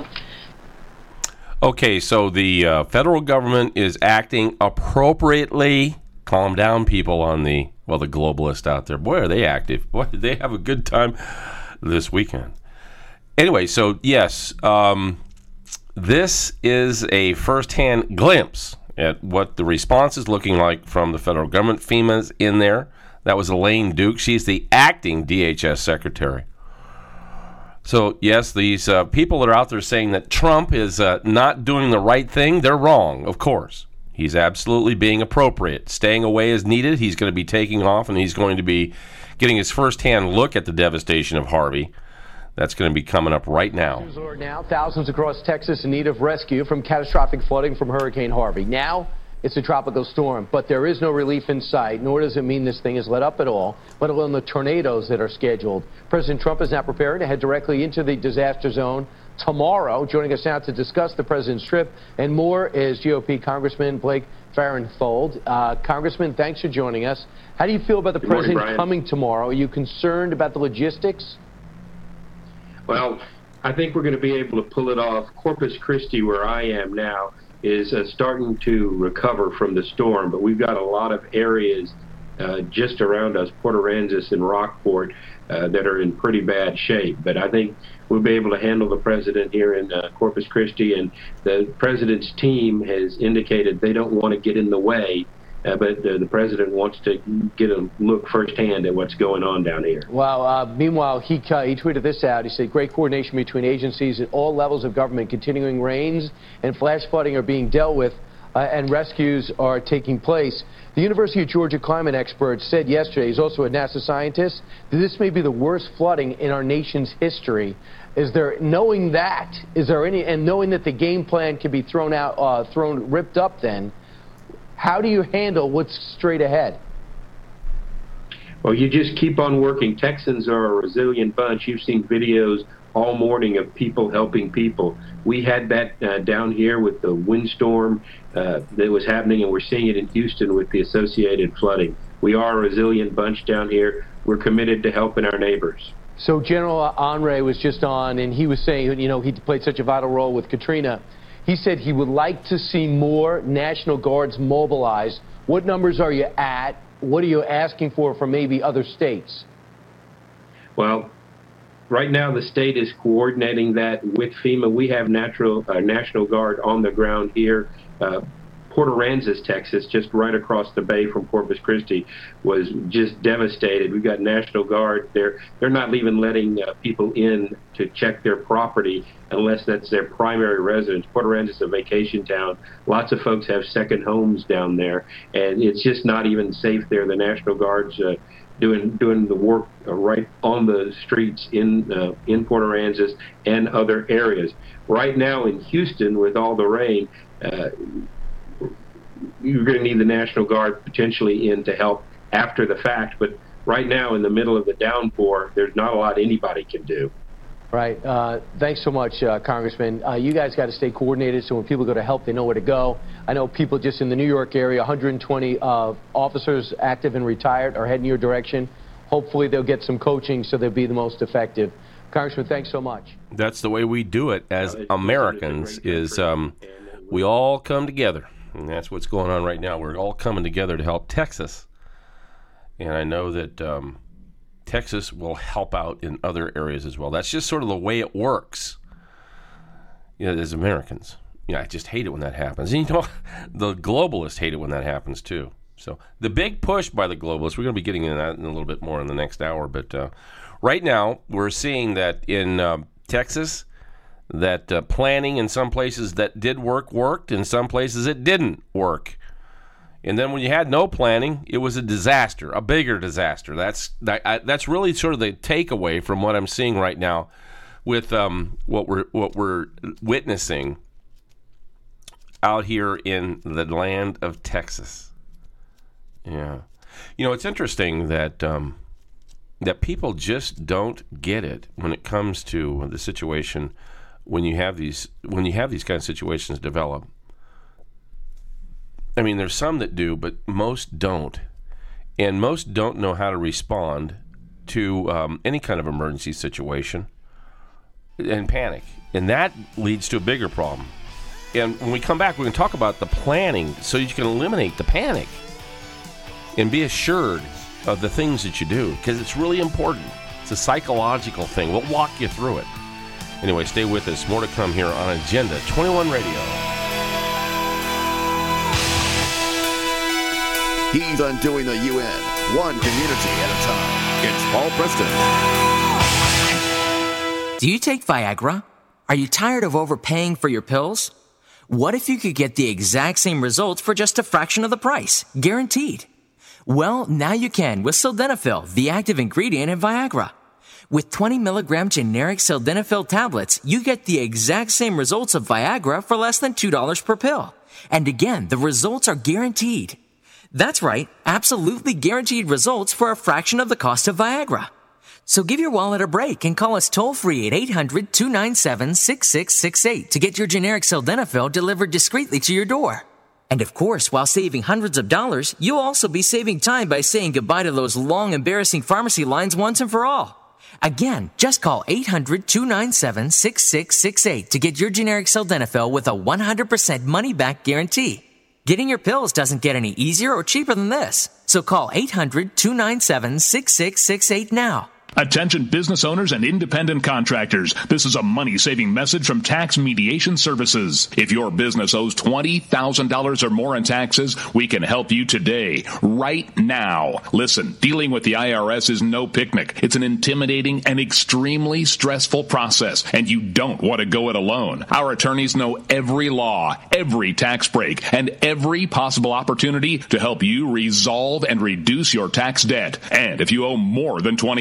Okay, so the uh, federal government is acting appropriately. Calm down, people on the, well, the globalists out there. Boy, are they active. Boy, did they have a good time this weekend. Anyway, so yes, um, this is a firsthand glimpse at what the response is looking like from the federal government. FEMA's in there. That was Elaine Duke. She's the acting D H S secretary. So, yes, these uh, people that are out there saying that Trump is uh, not doing the right thing, they're wrong, of course. He's absolutely being appropriate. Staying away as needed. He's going to be taking off, and he's going to be getting his firsthand look at the devastation of Harvey. That's going to be coming up right now. Now, thousands across Texas in need of rescue from catastrophic flooding from Hurricane Harvey. Now, it's a tropical storm, but there is no relief in sight, nor does it mean this thing is let up at all, let alone the tornadoes that are scheduled. President Trump is now preparing to head directly into the disaster zone tomorrow. Joining us now to discuss the president's trip and more is G O P Congressman Blake Farenthold. Uh, Congressman, thanks for joining us. How do you feel about the Good morning, president Brian. coming tomorrow? Are you concerned about the logistics? Well, I think we're going to be able to pull it off. Corpus Christi, where I am now, is uh, starting to recover from the storm, but we've got a lot of areas uh, just around us, Port Aransas and Rockport, uh, that are in pretty bad shape. But I think we'll be able to handle the president here in uh, Corpus Christi, and the president's team has indicated they don't want to get in the way, uh, but uh, the president wants to get a look firsthand at what's going on down here. Well, uh, meanwhile, he, uh, he tweeted this out. He said, great coordination between agencies at all levels of government. Continuing rains and flash flooding are being dealt with, uh, and rescues are taking place. The University of Georgia climate expert said yesterday, he's also a NASA scientist, that this may be the worst flooding in our nation's history. Is there, knowing that, is there any, and knowing that the game plan can be thrown out, uh, thrown, ripped up then, how do you handle what's straight ahead? Well, you just keep on working. Texans are a resilient bunch. You've seen videos all morning of people helping people. We had that uh, down here with the windstorm uh, that was happening, and we're seeing it in Houston with the associated flooding. We are a resilient bunch down here. we're committed to helping our neighbors. So General Henry was just on, and he was saying, you know, he played such a vital role with Katrina. He said he would like to see more National Guards mobilized. What numbers are you at? What are you asking for from maybe other states? Well, right now the state is coordinating that with FEMA. We have natural, uh, National Guard on the ground here. Uh, Port Aransas, Texas, just right across the bay from Corpus Christi, was just devastated. We've got National Guard. They're, they're not even letting uh, people in to check their property unless that's their primary residence. Port Aransas is a vacation town. Lots of folks have second homes down there, and it's just not even safe there. The National Guard's uh, doing doing the work uh, right on the streets in uh, in Port Aransas and other areas. Right now in Houston, with all the rain, uh, you're going to need the National Guard potentially in to help after the fact, but right now in the middle of the downpour, there's not a lot anybody can do. Right. Uh, thanks so much, uh, Congressman. Uh, you guys got to stay coordinated so when people go to help, they know where to go. I know people just in the New York area, one hundred twenty uh, officers active and retired are heading your direction. Hopefully they'll get some coaching so they'll be the most effective. Congressman, thanks so much. That's the way we do it as Americans, is um, we all come together. And that's what's going on right now. We're all coming together to help Texas. And I know that um, Texas will help out in other areas as well. That's just sort of the way it works, you know, as Americans. You know, I just hate it when that happens. And, you know, the globalists hate it when that happens, too. So the big push by the globalists, we're going to be getting into that in a little bit more in the next hour. But uh, right now, we're seeing that in uh, Texas, that uh, planning in some places that did work worked, in some places it didn't work. And then when you had no planning, it was a disaster, a bigger disaster. That's that, I, that's really sort of the takeaway from what I'm seeing right now with um, what we're what we're witnessing out here in the land of Texas. Yeah, you know, it's interesting that um, that people just don't get it when it comes to the situation when you have these when you have these kind of situations develop. I mean, there's some that do, but most don't. And most don't know how to respond to um, any kind of emergency situation and panic. And that leads to a bigger problem. And when we come back, we're going to talk about the planning so you can eliminate the panic and be assured of the things that you do, because it's really important. It's a psychological thing. We'll walk you through it. Anyway, stay with us. More to come here on Agenda twenty-one Radio. He's undoing the U N, one community at a time. It's Paul Preston. Do you take Viagra? Are you tired of overpaying for your pills? What if you could get the exact same results for just a fraction of the price? Guaranteed. Well, now you can with Sildenafil, the active ingredient in Viagra. With twenty milligram generic Sildenafil tablets, you get the exact same results of Viagra for less than two dollars per pill. And again, the results are guaranteed. That's right, absolutely guaranteed results for a fraction of the cost of Viagra. So give your wallet a break and call us toll-free at eight hundred, two nine seven, six six six eight to get your generic Sildenafil delivered discreetly to your door. And of course, while saving hundreds of dollars, you'll also be saving time by saying goodbye to those long, embarrassing pharmacy lines once and for all. Again, just call eight hundred, two nine seven, six six six eight to get your generic Sildenafil with a one hundred percent money-back guarantee. Getting your pills doesn't get any easier or cheaper than this. So call eight hundred, two nine seven, six six six eight now. Attention business owners and independent contractors. This is a money-saving message from Tax Mediation Services. If your business owes twenty thousand dollars or more in taxes, we can help you today, right now. Listen, dealing with the I R S is no picnic. It's an intimidating and extremely stressful process, and you don't want to go it alone. Our attorneys know every law, every tax break, and every possible opportunity to help you resolve and reduce your tax debt. And if you owe more than twenty thousand dollars,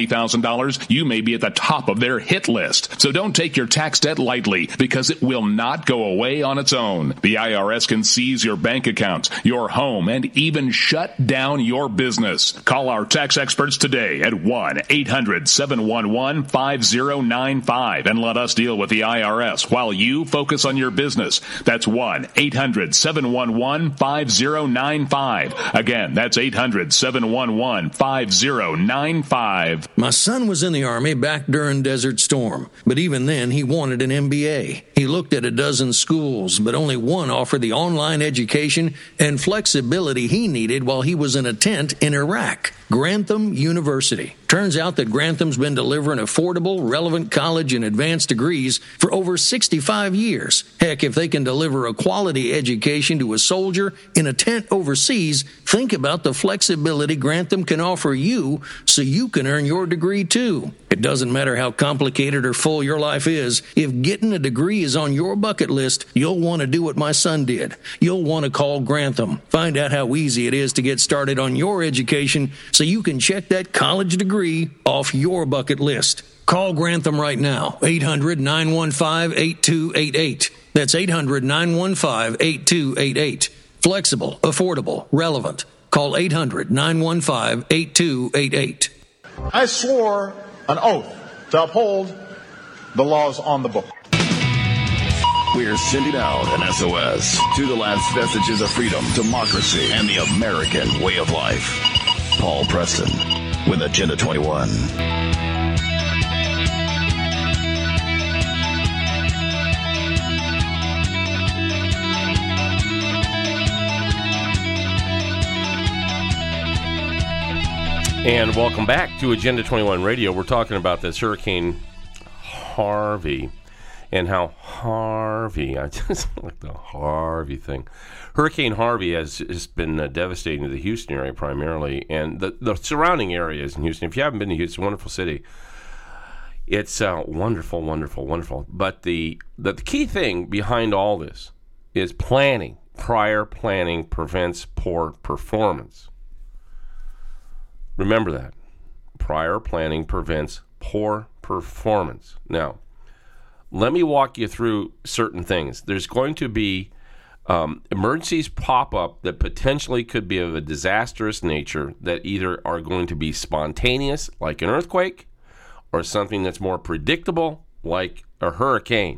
dollars, you may be at the top of their hit list. So don't take your tax debt lightly, because it will not go away on its own. The I R S can seize your bank accounts, your home, and even shut down your business. Call our tax experts today at one eight hundred seven one one five zero nine five and let us deal with the I R S while you focus on your business. That's one eight hundred seven one one five zero nine five. Again, that's eight hundred seven one one five zero nine five. My son was in the Army back during Desert Storm, but even then he wanted an M B A. He looked at a dozen schools, but only one offered the online education and flexibility he needed while he was in a tent in Iraq. Grantham University. Turns out that Grantham's been delivering affordable, relevant college and advanced degrees for over sixty-five years. Heck, if they can deliver a quality education to a soldier in a tent overseas, think about the flexibility Grantham can offer you so you can earn your degree too. It doesn't matter how complicated or full your life is. If getting a degree is on your bucket list, you'll want to do what my son did. You'll want to call Grantham. Find out how easy it is to get started on your education so you can check that college degree off your bucket list. Call Grantham right now, eight hundred nine one five eight two eight eight. That's eight hundred nine one five eight two eight eight. Flexible, affordable, relevant. Call eight hundred nine one five eight two eight eight. I swore an oath to uphold the laws on the book. We're sending out an S O S to the last vestiges of freedom, democracy, and the American way of life. Paul Preston with Agenda twenty-one. And welcome back to Agenda twenty-one Radio. We're talking about this Hurricane Harvey and how Harvey, I just like the Harvey thing. Hurricane Harvey has, has been uh, devastating to the Houston area primarily, and the, the surrounding areas in Houston. If you haven't been to Houston, it's a wonderful city. It's uh, wonderful, wonderful, wonderful. But the, the the key thing behind all this is planning. Prior planning prevents poor performance. Remember that. Prior planning prevents poor performance. Now, let me walk you through certain things. There's going to be um, emergencies pop up that potentially could be of a disastrous nature that either are going to be spontaneous, like an earthquake, or something that's more predictable, like a hurricane.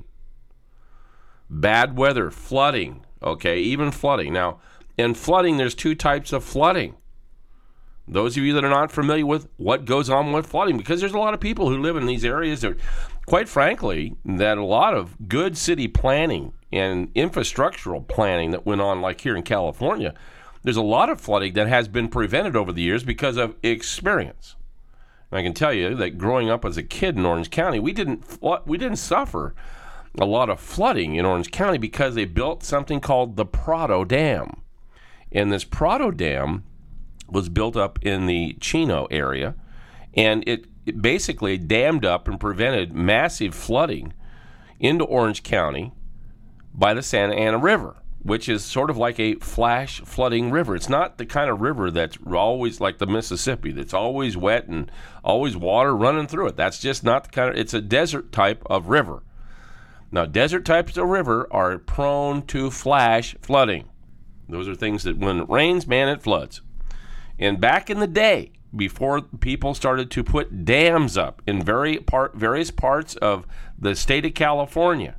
Bad weather, flooding, okay, even flooding. Now, in flooding, there's two types of flooding. Those of you that are not familiar with what goes on with flooding, because there's a lot of people who live in these areas that, quite frankly, that a lot of good city planning and infrastructural planning that went on, like here in California, there's a lot of flooding that has been prevented over the years because of experience. And I can tell you that growing up as a kid in Orange County, we didn't flood, we didn't suffer a lot of flooding in Orange County because they built something called the Prado Dam. And this Prado Dam was built up in the Chino area, and it, it basically dammed up and prevented massive flooding into Orange County by the Santa Ana River, which is sort of like a flash flooding river. It's not the kind of river that's always like the Mississippi, that's always wet and always water running through it. That's just not the kind of, it's a desert type of river. Now, desert types of river are prone to flash flooding. Those are things that when it rains, man, it floods. And back in the day, before people started to put dams up in very part, various parts of the state of California,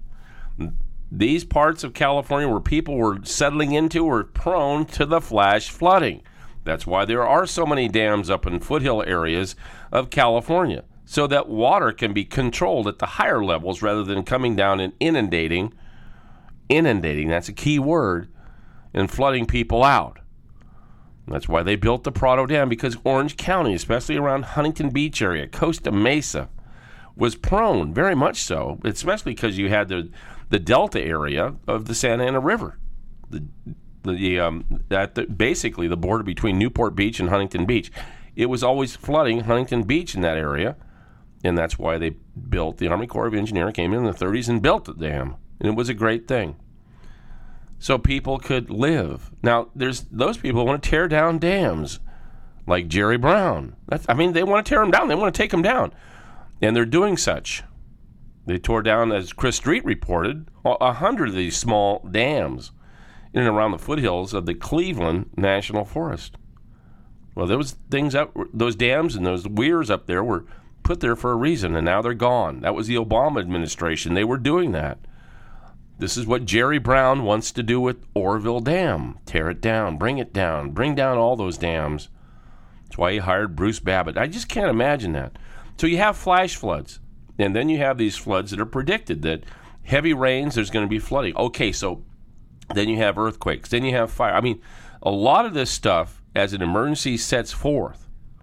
these parts of California where people were settling into were prone to the flash flooding. That's why there are so many dams up in foothill areas of California, so that water can be controlled at the higher levels rather than coming down and inundating, inundating, that's a key word, and flooding people out. That's why they built the Prado Dam, because Orange County, especially around Huntington Beach area, Costa Mesa, was prone, very much so, especially because you had the the delta area of the Santa Ana River, the the um, that the, basically the border between Newport Beach and Huntington Beach. It was always flooding Huntington Beach in that area, and that's why they built, the Army Corps of Engineers came in in the thirties and built the dam, and it was a great thing. So people could live. Now, there's those people who want to tear down dams. like Jerry Brown. That's, I mean, they want to tear him down. They want to take him down. And they're doing such. They tore down, as Chris Street reported, a hundred of these small dams in and around the foothills of the Cleveland National Forest. Well, those things up, those dams and those weirs up there were put there for a reason, and now they're gone. That was the Obama administration. They were doing that. This is what Jerry Brown wants to do with Oroville Dam. Tear it down, bring it down, bring down all those dams. That's why he hired Bruce Babbitt. I just can't imagine that. So you have flash floods, and then you have these floods that are predicted, that heavy rains, there's going to be flooding. Okay, so then you have earthquakes, then you have fire. I mean, a lot of this stuff, as an emergency sets forth,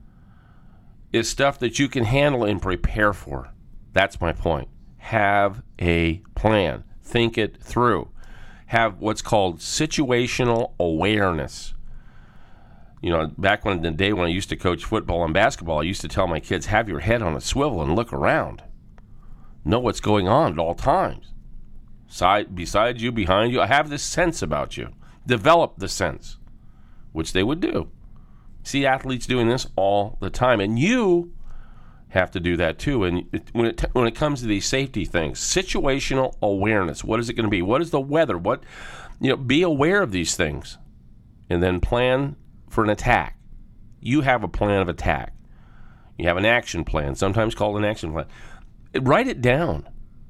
is stuff that you can handle and prepare for. That's my point. Have a plan. Think it through. Have what's called situational awareness. You know, back when in the day when I used to coach football and basketball, I used to tell my kids, have your head on a swivel and look around. Know what's going on at all times. Side, beside you, behind you. I have this sense about you. Develop the sense, which they would do. See athletes doing this all the time, and you have to do that too. And it, when it when it comes to these safety things, situational awareness. What is it going to be? What is the weather? What, you know, be aware of these things, and then plan for an attack. You have a plan of attack. You have an action plan, sometimes called an action plan. Write it down.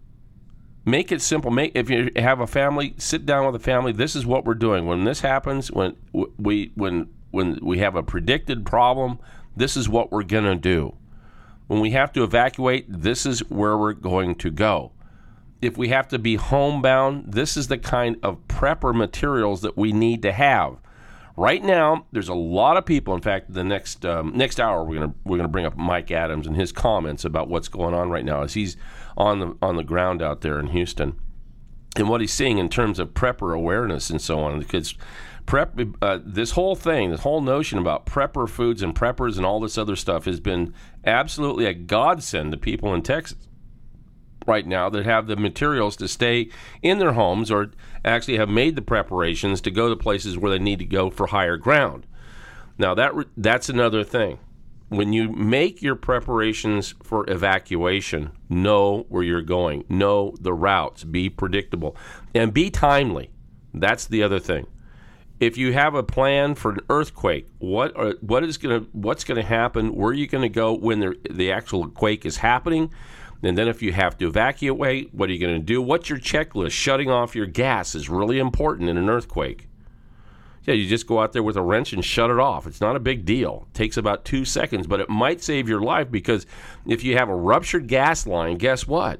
Make it simple. Make if you have a family, sit down with a family. This is what we're doing when this happens. When we when when we have a predicted problem, this is what we're going to do. When we have to evacuate, this is where we're going to go. If we have to be homebound, this is the kind of prepper materials that we need to have. Right now, there's a lot of people. In fact, the next um, next hour, we're gonna we're gonna bring up Mike Adams and his comments about what's going on right now as he's on the on the ground out there in Houston, and what he's seeing in terms of prepper awareness and so on. Because prep, uh, this whole thing, this whole notion about prepper foods and preppers and all this other stuff has been absolutely a godsend to people in Texas right now that have the materials to stay in their homes or actually have made the preparations to go to places where they need to go for higher ground. Now, that that's another thing. When you make your preparations for evacuation, know where you're going, know the routes, be predictable, and be timely. That's the other thing. If you have a plan for an earthquake, what are, what is going to what's going to happen? Where are you going to go when the the actual quake is happening? And then if you have to evacuate, what are you going to do? What's your checklist? Shutting off your gas is really important in an earthquake. Yeah, you just go out there with a wrench and shut it off. It's not a big deal. It takes about two seconds, but it might save your life because if you have a ruptured gas line, guess what?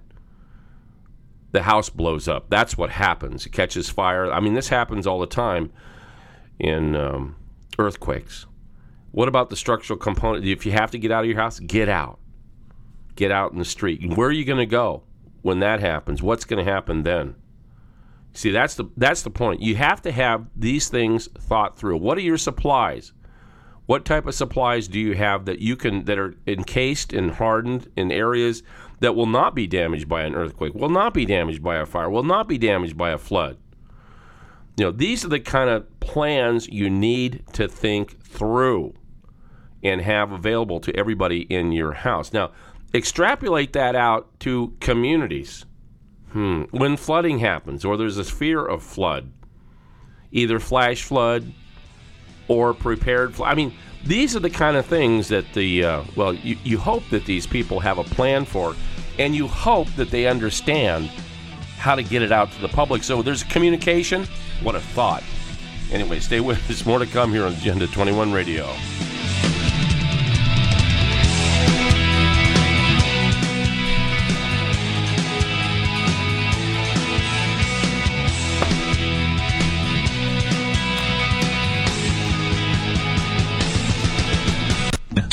The house blows up. That's what happens. It catches fire. I mean, this happens all the time in um, earthquakes. What about the structural component? If you have to get out of your house, get out. Get out in the street. Where are you going to go when that happens? What's going to happen then? See, that's the that's the point. You have to have these things thought through. What are your supplies? What type of supplies do you have that you can that are encased and hardened in areas that will not be damaged by an earthquake, will not be damaged by a fire, will not be damaged by a flood? You know, these are the kind of plans you need to think through and have available to everybody in your house. Now, extrapolate that out to communities. Hmm. When flooding happens, or there's a fear of flood, either flash flood or prepared flood. I mean, these are the kind of things that the, uh, well, you, you hope that these people have a plan for, and you hope that they understand how to get it out to the public. So there's communication. What a thought. Anyway, stay with us. More to come here on Agenda twenty-one Radio.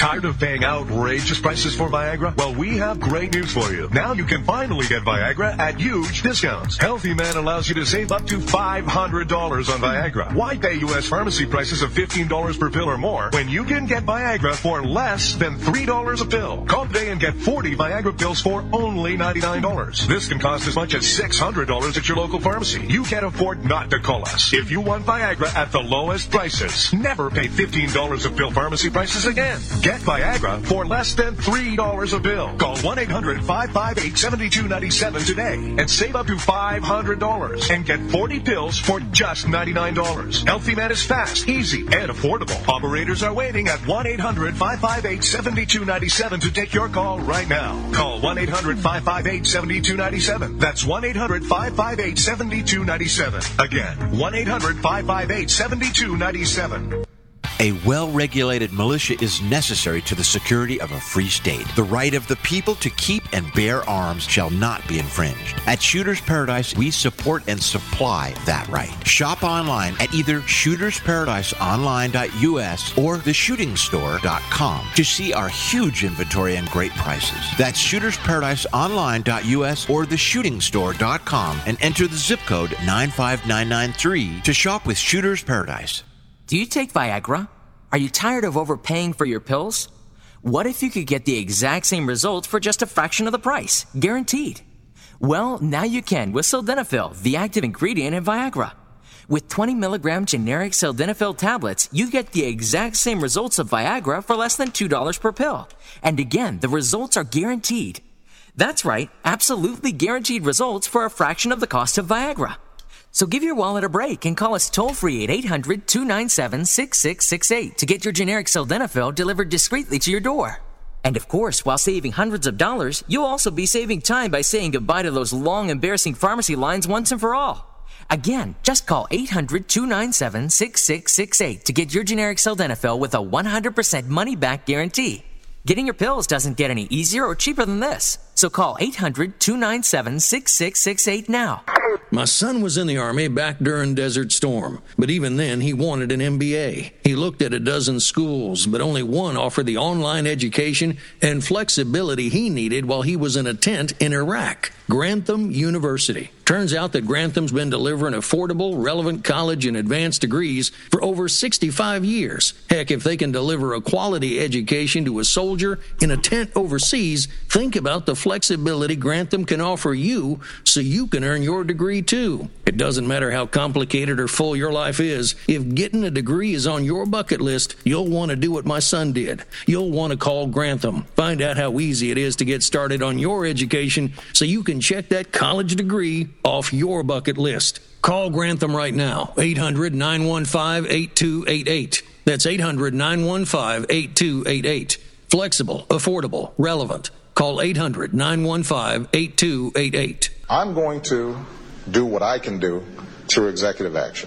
Tired of paying outrageous prices for Viagra? Well, we have great news for you. Now you can finally get Viagra at huge discounts. Healthy Man allows you to save up to five hundred dollars on Viagra. Why pay U S pharmacy prices of fifteen dollars per pill or more when you can get Viagra for less than three dollars a pill? Call today and get forty Viagra pills for only ninety-nine dollars. This can cost as much as six hundred dollars at your local pharmacy. You can't afford not to call us. If you want Viagra at the lowest prices, never pay fifteen dollars a pill pharmacy prices again. Get Viagra for less than three dollars a pill. Call one eight hundred five five eight seven two nine seven today and save up to five hundred dollars and get forty pills for just ninety-nine dollars. Healthy Man is fast, easy, and affordable. Operators are waiting at one eight hundred five five eight seven two nine seven to take your call right now. Call one eight hundred five five eight seven two nine seven. That's one eight hundred five five eight seven two nine seven. Again, one eight hundred five five eight seven two nine seven. A well-regulated militia is necessary to the security of a free state. The right of the people to keep and bear arms shall not be infringed. At Shooter's Paradise, we support and supply that right. Shop online at either shooters paradise online dot u s or the shooting store dot com to see our huge inventory and great prices. That's shooters paradise online dot u s or the shooting store dot com and enter the zip code nine five nine nine three to shop with Shooter's Paradise. Do you take Viagra? Are you tired of overpaying for your pills? What if you could get the exact same results for just a fraction of the price? Guaranteed. Well, now you can with Sildenafil, the active ingredient in Viagra. With twenty milligram generic Sildenafil tablets, you get the exact same results of Viagra for less than two dollars per pill. And again, the results are guaranteed. That's right, absolutely guaranteed results for a fraction of the cost of Viagra. So give your wallet a break and call us toll-free at eight hundred two nine seven six six six eight to get your generic Sildenafil delivered discreetly to your door. And of course, while saving hundreds of dollars, you'll also be saving time by saying goodbye to those long, embarrassing pharmacy lines once and for all. Again, just call eight hundred two nine seven six six six eight to get your generic Sildenafil with a one hundred percent money-back guarantee. Getting your pills doesn't get any easier or cheaper than this. So call eight hundred two nine seven six six six eight now. My son was in the Army back during Desert Storm, but even then he wanted an M B A. He looked at a dozen schools, but only one offered the online education and flexibility he needed while he was in a tent in Iraq, Grantham University. Turns out that Grantham's been delivering affordable, relevant college and advanced degrees for over sixty-five years. Heck, if they can deliver a quality education to a soldier in a tent overseas, think about the flexibility Grantham can offer you so you can earn your degree too. It doesn't matter how complicated or full your life is. If getting a degree is on your bucket list, you'll want to do what my son did. You'll want to call Grantham. Find out how easy it is to get started on your education so you can check that college degree off your bucket list. Call Grantham right now, eight hundred nine one five eight two eight eight. That's eight hundred nine one five eight two eight eight. Flexible, affordable, relevant. Call eight hundred nine one five eight two eight eight. I'm going to do what I can do through executive action.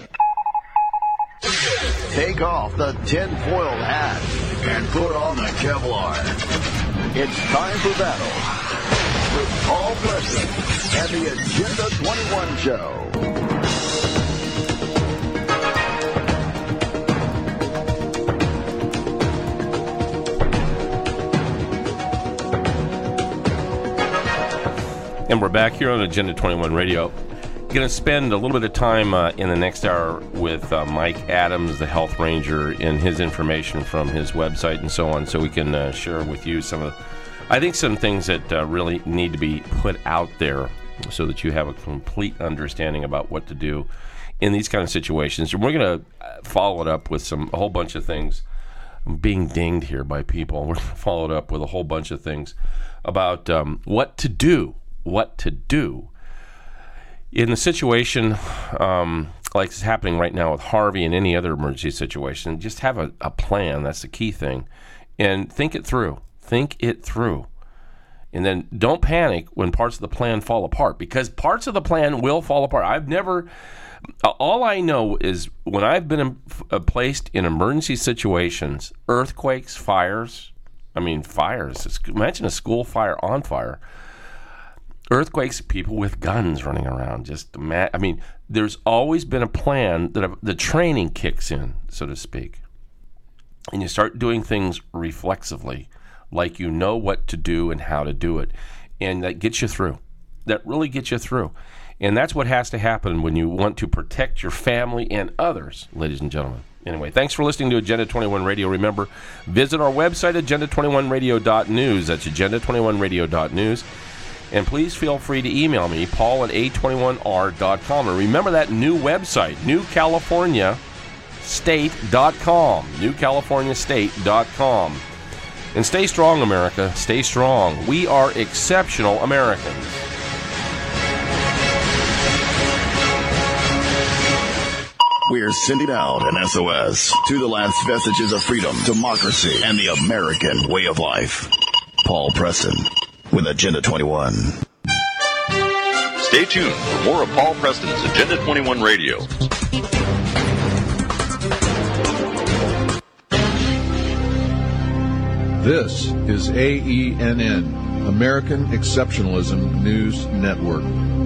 Take off the tinfoil hat and put on the Kevlar. It's time for battle with Paul Preston and the Agenda twenty-one Show. And we're back here on Agenda twenty-one Radio. Going to spend a little bit of time uh, in the next hour with uh, Mike Adams, the health ranger, and his information from his website and so on, so we can uh, share with you some of, I think, some things that uh, really need to be put out there so that you have a complete understanding about what to do in these kind of situations. And we're going to follow it up with some a whole bunch of things. I'm being dinged here by people. We're going to follow it up with a whole bunch of things about um, what to do, what to do in the situation um, like is happening right now with Harvey and any other emergency situation. Just have a, a plan. That's the key thing. And think it through. Think it through. And then don't panic when parts of the plan fall apart, because parts of the plan will fall apart. I've never, all I know is when I've been in, uh, placed in emergency situations, earthquakes, fires, I mean fires, imagine a school fire on fire. Earthquakes, people with guns running around. Just, mad. I mean, there's always been a plan that the training kicks in, so to speak. and you start doing things reflexively, like you know what to do and how to do it, and that gets you through. That really gets you through. And that's what has to happen when you want to protect your family and others, ladies and gentlemen. Anyway, thanks for listening to Agenda twenty-one Radio. Remember, visit our website, agenda twenty-one radio dot news. That's agenda twenty-one radio dot news. And please feel free to email me, paul at a twenty-one r dot com. And remember that new website, new california state dot com, new california state dot com. And stay strong, America. Stay strong. We are exceptional Americans. We're sending out an S O S to the last vestiges of freedom, democracy, and the American way of life. Paul Preston with Agenda twenty-one. Stay tuned for more of Paul Preston's Agenda twenty-one Radio. This is A E N N, American Exceptionalism News Network.